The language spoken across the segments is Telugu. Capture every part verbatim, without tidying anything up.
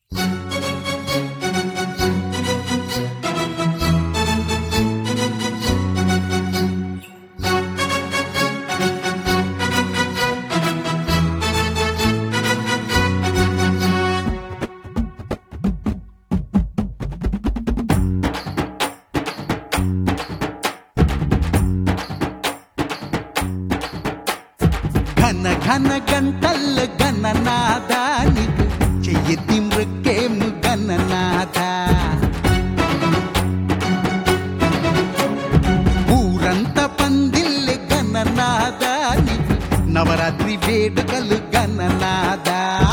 ఘన ఘన గంటల్ల గణనాదానికి చెయ్యెత్తి మృక్కేము గణనాథ. ఊరంతా పందిల్లె గణనాదానికి నవరాత్రి వేడుకలు గణనాథ.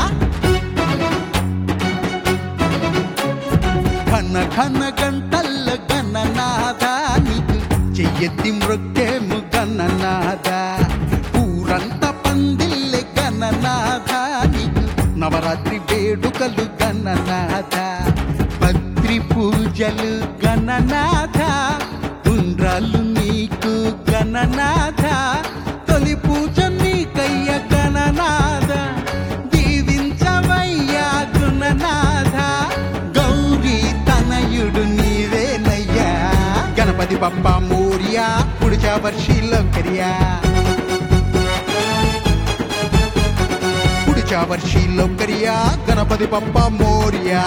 ఘన ఘన గంటల్ల గణనాదానికి చెయ్యెత్తి మృక్కేము గణనాథ. ఊరంతా పందిల్లె గణనాథానికి నవరాత్రి వేడుకలు గణనాథ. భద్రి పూజలు గణనాథ, ఉండ్రాలు నీకు గణనాథ. తొలి పూజ నీకయ్య గణనాథ, దీవించవయ్యా గుణనాథ. గౌరీ తనయుడు నీవేనయ్యా, గణపతి బప్పా మోరియా, పుడిచా వర్షిలో కరియా. पुढच्या वर्षी लवकर या गणपती बाप्पा मोरया.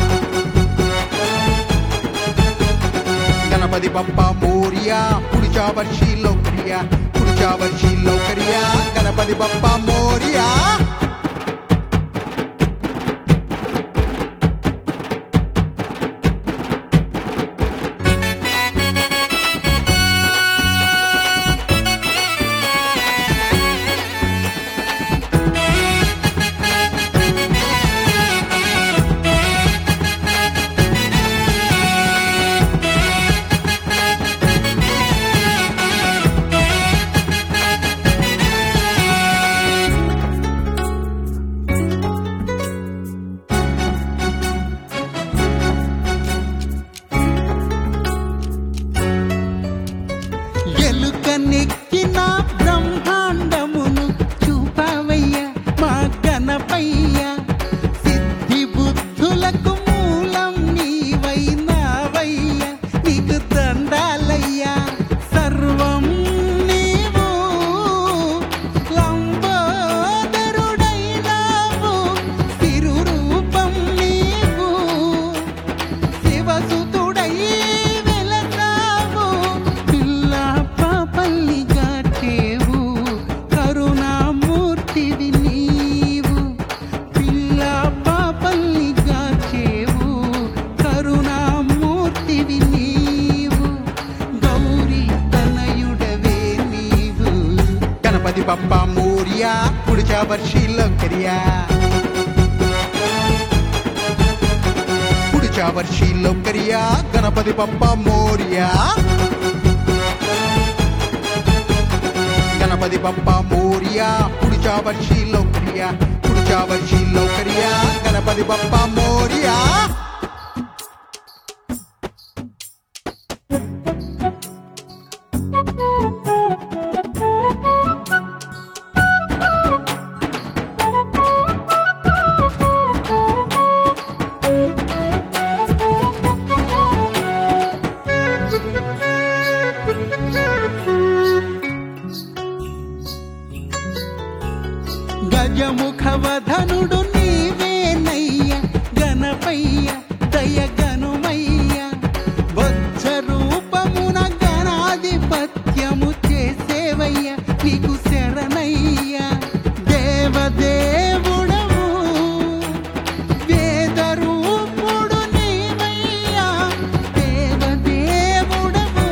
गणपती बाप्पा मोरया, पुढच्या वर्षी लवकर या. पुढच्या वर्षी लवकर या गणपती बाप्पा मोरया. ఎలుకనెక్కిన బ్రహ్మాండమును చూపవయ్య మా గణపయ్య. సిద్ధి బుద్ధులకు మూలం నీవైనావయ్య, నీకు దండాలయ్యా. సర్వం నీవు లంబోదరుడైనావు, తిరురూపం నీవు శివసుతుడై गणपती बाप्पा मोरया. पुढच्या वर्षी लवकर या. पुढच्या वर्षी लवकर या गणपती बाप्पा मोरया. गणपती बाप्पा मोरया, पुढच्या वर्षी लवकर या. पुढच्या वर्षी लवकर या गणपती बाप्पा मोरया. గజముఖవధనుడు నీవేనయ్య గణపయ్య, దయగనుమయ్య. బొజ్జ రూపమున గణాధిపత్యము చేసేవయ్య, నీకు శరణయ్య. దేవదేవుడవు వేదరూపుడు నీవయ్య, దేవదేవుడవు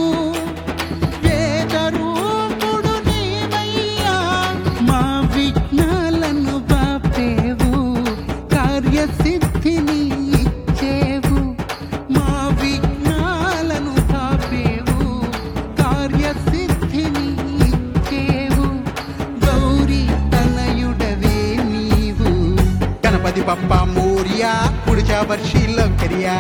వేదరూపుడు నీవయ్య. మా విఘ్నాలను బాపేవు, కార్యసిద్ధిని ఇచ్చేవు. మా విఘ్నాలను బాపేవు, కార్యసిద్ధిని ఇచ్చేవు. గౌరీ తనయుడవే నీవు. గణపతి బప్పా మోరియా, పుడిచా వర్షి లవकर या.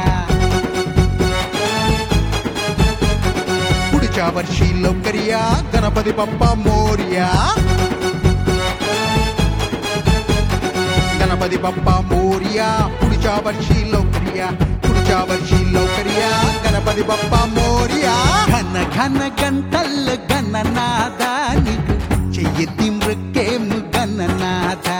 पुढच्या वर्षी लवकर या गणपती बाप्पा मोरया. गणपती बाप्पा मोरया. पुढच्या वर्षी लवकर या पुढच्या वर्षी लवकर या गणपती बाप्पा मोरया ఘన ఘన గంటల్ల గణనాదానికి చెయ్యెత్తి మృక్కేము గణనాథ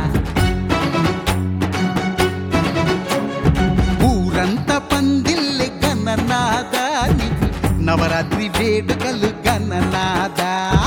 ఊరంతా పందిల్లె గణనాదానికి నవరాత్రి వేడుకలు గణనాథ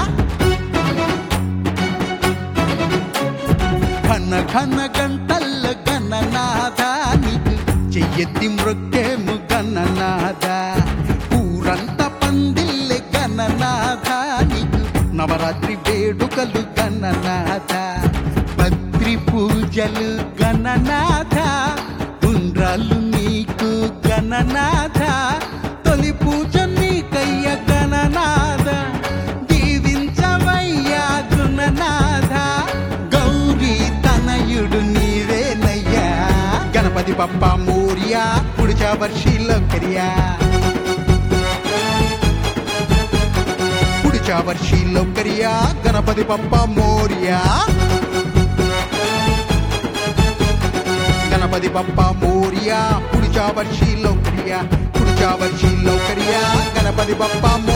ఘన ఘన గంటల్ల గణనాదానికి చెయ్యెత్తి మృక్కేము గణనాథ ఊరంతా పందిల్లె గణనాథానికి నవరాత్రి వేడుకలు గణనాథ భద్రి పూజలు గణనాథ ఉండ్రాలు నీకు గణనాథ తొలి పూజ నీకయ్య గణనాథ దీవించవయ్యా గుణనాథ గౌరీ తనయుడు నీవేనయ్యా गणपती बाप्पा मोरया पुढच्या वर्षी लवकर या पुढच्या वर्षी लवकर या गणपती बाप्पा मोरया गणपती बाप्पा मोरया पुढच्या वर्षी लवकर या पुढच्या वर्षी लवकर या गणपती बाप्पा